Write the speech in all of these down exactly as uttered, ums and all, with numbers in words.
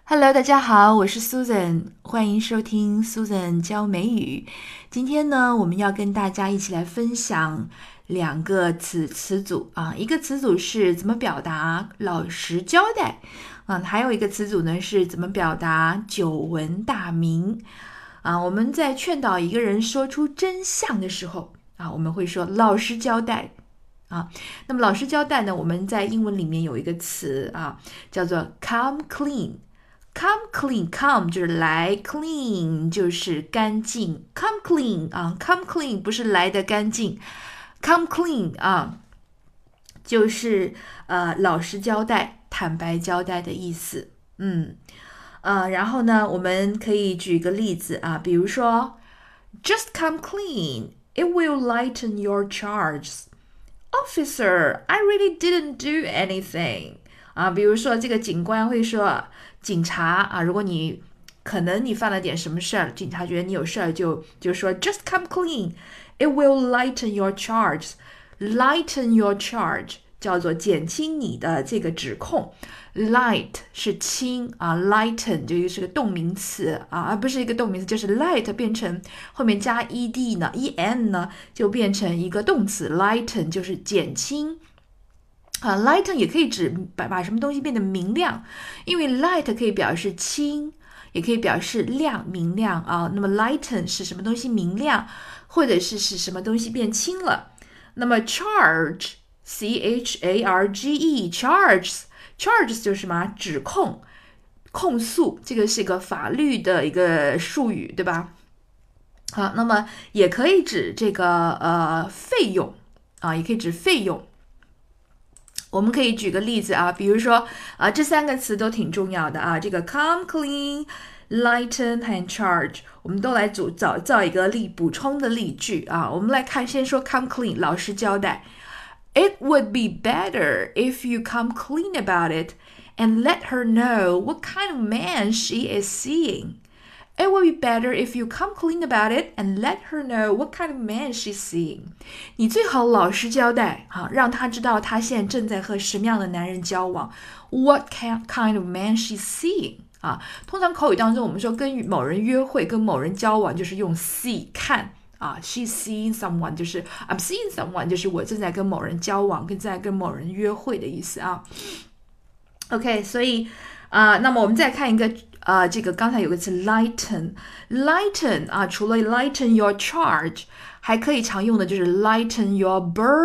Hello，大家好，我是 Susan， 欢迎收听 Susan 教美语。今天呢，我们要跟大家一起来分享两个词词组啊，一个词组是怎么表达老实交代啊，还有一个词组呢是怎么表达久闻大名啊。我们在劝导一个人说出真相的时候啊，我们会说老实交代。啊，那么老实交代呢，我们在英文里面有一个词啊，叫做 come clean。Come clean, come 就是来 ，clean 就是干净 ，come clean 啊 ，come clean 不是来的干净 ，come clean 啊，就是呃老实交代、坦白交代的意思。嗯，呃，然后呢，我们可以举个例子啊，比如说 ，just come clean, it will lighten your charges. Officer, I really didn't do anything. 啊，比如说这个警官会说，警察啊，如果你可能你犯了点什么事儿，警察觉得你有事儿，就就说 just come clean, it will lighten your charge. Lighten your charge 叫做减轻你的这个指控。Light 是轻啊 ，lighten 就是个动名词啊，而不是一个动名词，就是 light 变成后面加 ed 呢 ，en 呢就变成一个动词 ，lighten 就是减轻。啊 ，lighten 也可以指把把什么东西变得明亮，因为 light 可以表示轻，也可以表示亮、明亮啊。那么 lighten 是什么东西明亮，或者是使什么东西变轻了。那么 charge，c h a r g e，charges，charges 就是什么？指控、控诉，这个是一个法律的一个术语，对吧？好，那么也可以指这个呃费用啊，也可以指费用。我们可以举个例子啊，比如说啊，这三个词都挺重要的啊，这个 come clean、lighten and charge， 我们都来组造造一个例补充的例句啊。我们来看，先说 come clean， 老实交代。It would be better if you come clean about it and let her know what kind of man she is seeing.It would be better if you come clean about it and let her know what kind of man she's seeing. 你最好老实交代啊，让她知道她现在正在和什么样的男人交往。What kind of man she's seeing 啊，通常口语当中我们说跟某人约会、跟某人交往，就是用 see 看啊。She's seeing someone 就是 I'm seeing someone 就是我正在跟某人交往，跟在跟某人约会的意思啊。OK， 所以啊、呃，那么我们再看一个。呃，这个刚才有个词 lighten，lighten 啊，除了 lighten your charge， 还可以常用的就是 lighten your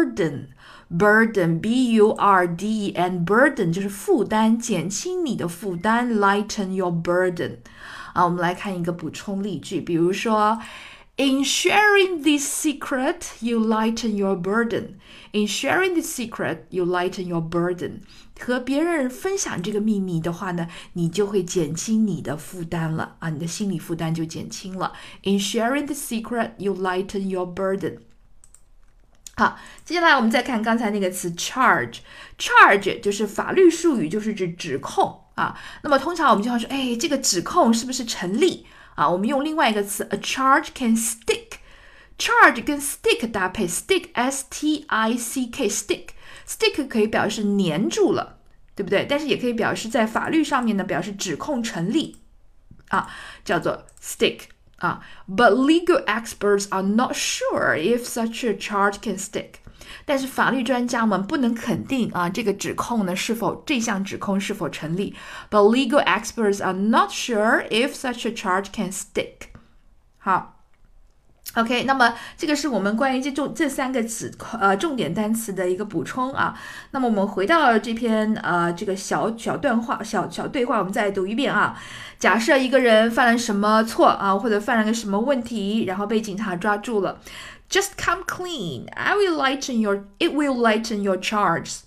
burden，burden b u r d e n burden 就是负担，减轻你的负担 ，lighten your burden。啊，我们来看一个补充例句，比如说 ，In sharing this secret, you lighten your burden. In sharing this secret, you lighten your burden. 和别人分享这个秘密的话呢，你就会减轻你的负担了啊，你的心理负担就减轻了。In sharing the secret, you lighten your burden. 好，接下来我们再看刚才那个词 charge。charge 就是法律术语，就是指指控啊。那么通常我们就要说，哎，这个指控是不是成立啊？我们用另外一个词 ，a charge can stick。charge 跟 stick 搭配 ，stick s t i c k stick。stick 可以表示粘住了，对不对？但是也可以表示在法律上面呢，表示指控成立啊，叫做 stick 啊。But legal experts are not sure if such a charge can stick。但是法律专家们不能肯定啊，这个指控呢是否这项指控是否成立。But legal experts are not sure if such a charge can stick。好。OK， 那么这个是我们关于这重这三个词呃重点单词的一个补充啊。那么我们回到这篇呃这个小小段话小小对话，我们再读一遍啊。假设一个人犯了什么错啊，或者犯了个什么问题，然后被警察抓住了。Just come clean. I will lighten your. It will lighten your charges.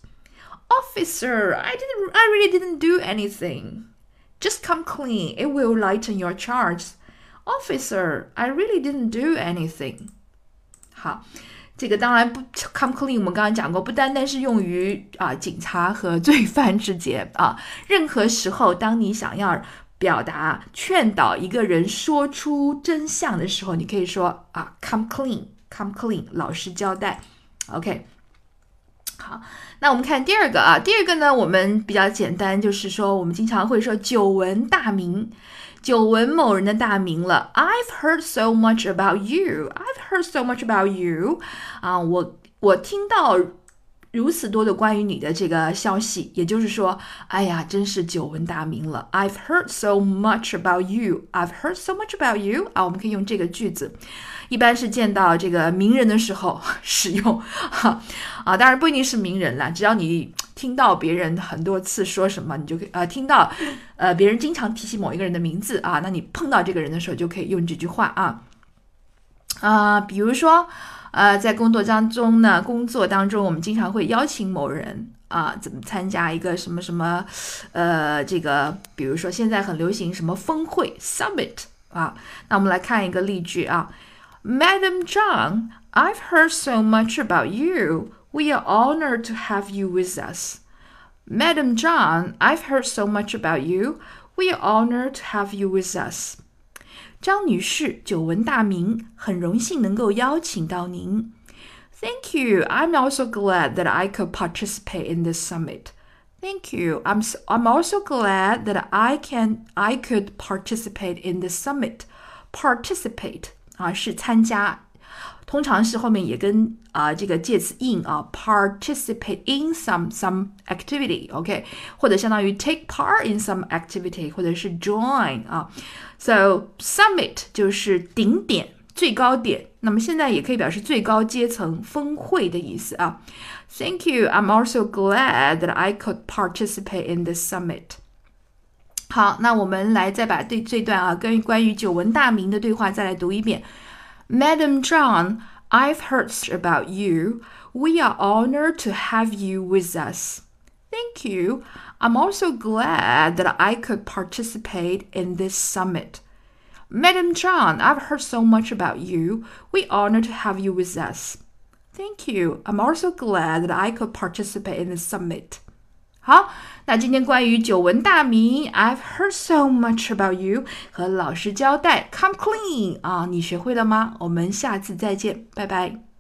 Officer, I didn't. I really didn't do anything. Just come clean. It will lighten your charges.Officer, I really didn't do anything. 好，这个当然不 come clean， 我们刚刚讲过，不单单是用于啊警察和罪犯之间啊，任何时候，当你想要表达劝导一个人说出真相的时候，你可以说啊 come clean, come clean， 老实交代。OK。 好，那我们看第二个啊，第二个呢，我们比较简单，就是说我们经常会说久闻大名，久闻某人的大名了。I've heard so much about you. I've heard so much about you. 啊，我我听到如此多的关于你的这个消息，也就是说，哎呀，真是久闻大名了。I've heard so much about you. I've heard so much about you. 啊，我们可以用这个句子，一般是见到这个名人的时候使用。哈啊，当然不一定是名人啦，只要你听到别人很多次说什么，你就可以呃听到呃别人经常提起某一个人的名字啊，那你碰到这个人的时候就可以用这句话啊啊、呃，比如说。呃，在工作当中呢，工作当中我们经常会邀请某人啊，怎么参加一个什么什么，呃，这个比如说现在很流行什么峰会 summit 啊，那我们来看一个例句啊 ，Madam Zhang, I've heard so much about you. We are honored to have you with us. Madam Zhang, I've heard so much about you. We are honored to have you with us.张女士，久闻大名，很荣幸能够邀请到您。Thank you. I'm also glad that I could participate in this summit. Thank you. I'm I'm also glad that I can I could participate in this summit. Participate 啊是参加，通常是后面也跟啊、呃、这个介词 in 啊 participate in some some activity，OK，、okay? 或者相当于 take part in some activity， 或者是 join 啊。So summit 就是顶点、最高点，那么现在也可以表示最高阶层、峰会的意思啊。Thank you. I'm also glad that I could participate in this summit. 好，那我们来再把对这段啊跟关于久闻大名的对话再来读一遍。Madam Zhang, I've heard about you. We are honored to have you with us. Thank you. I'm also glad that I could participate in this summit. Madam Zhang, I've heard so much about you. We're honored to have you with us. Thank you. I'm also glad that I could participate in this summit. 好，那今天关于久闻大名 I've heard so much about you 和老师交代 Come clean 啊，你学会了吗？我们下次再见，拜拜。